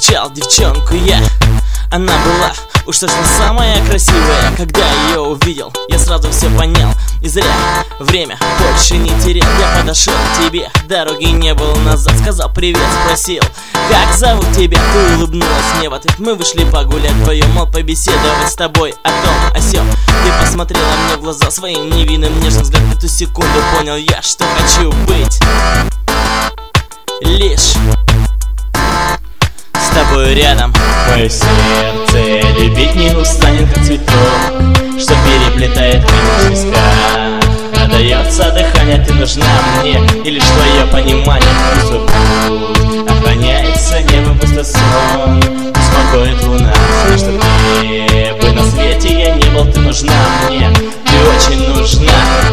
встречал девчонку я. Она была уж точно самая красивая. Когда ее увидел, я сразу все понял. И зря время больше не терял. Я подошел к тебе, дороги не было назад. Сказал привет, спросил, как зовут тебя? Ты улыбнулась мне в ответ. Мы вышли погулять вдвоем, мол, побеседовать с тобой о том, о сём. Ты посмотрела мне в глаза своим невинным нежным взглядом. В эту секунду понял я, что хочу быть лишь с тобой рядом. Мое сердце любить не устанет, как цветок, что переплетает мои песка. Отдается дыхание, ты нужна мне, и лишь твое понимание пусть путь. Охраняется небо, пусто сон, успокоит луна. Все, что где бы на свете я не был, ты нужна мне, ты очень нужна.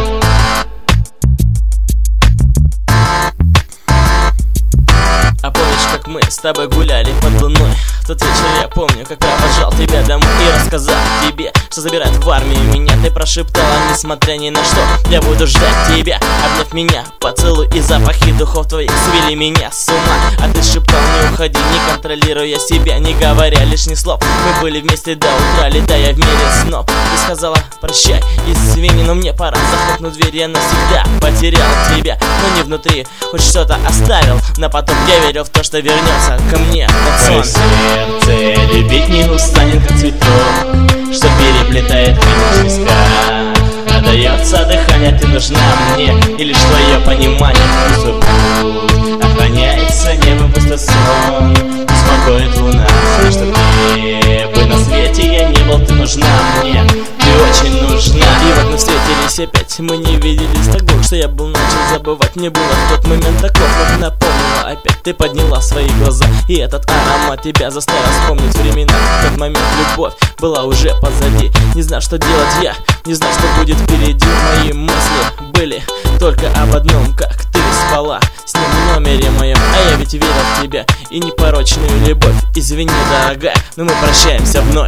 А помнишь, как мы с тобой гуляли под луной? В тот вечер я помню, как провожал тебя домой и рассказал тебе, что забирает в армию меня. Ты прошептала, несмотря ни на что, я буду ждать тебя. Обняв меня, поцелуй и запахи духов твоих свели меня с ума. А ты шептал, не уходи, не контролируя себя, не говоря лишних слов. Мы были вместе до утра, летая в мире снов. Ты сказала, прощай, извини, но мне пора. Захлопнуть дверь, я навсегда потерял тебя, но не внутри, хоть что-то оставил. Но потом я верил в то, что вернется ко мне под сон. Мое сердце любить не устанет, как цветок, что переплетает мои песка. Отдается дыхание, ты нужна мне, и лишь твое понимание пусть путь. Охраняется небо, пусто сон, успокоит луна. Все, что где бы на свете я не был, ты нужна мне, ты очень нужна. И вот мы встретились опять, мы не виделись так долго, что я был начал забывать. Мне было в тот момент так плохо, напомнила опять. Ты подняла свои глаза, и этот аромат тебя заставил вспомнить времена. В тот момент любовь была уже позади. Не знал, что делать я, не знал, что будет впереди. Мои мысли были только об одном, как ты спала с ним в номере моем. А я ведь верил в тебя и непорочную любовь. Извини, дорогая, но мы прощаемся вновь.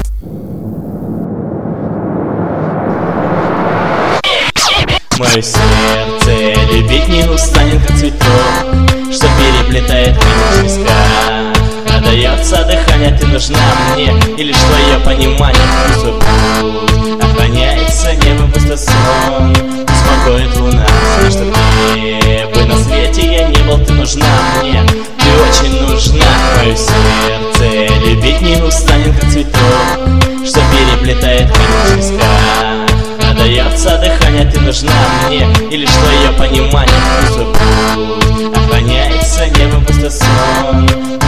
Мое сердце любить не устанет, как цветок, что переплетает мои песка. Отдается дыхание, ты нужна мне, и лишь твое понимание пусть путь. Охраняется небо, пусто сон, успокоит луна. Все, что где бы на свете я не был, ты нужна мне, ты очень нужна. Мое сердце любить не устанет, как цветок, что переплетает мои песка. Отдается дыхание, ты нужна мне, и лишь твое понимание пусть путь. Охраняется небо, пусто сон,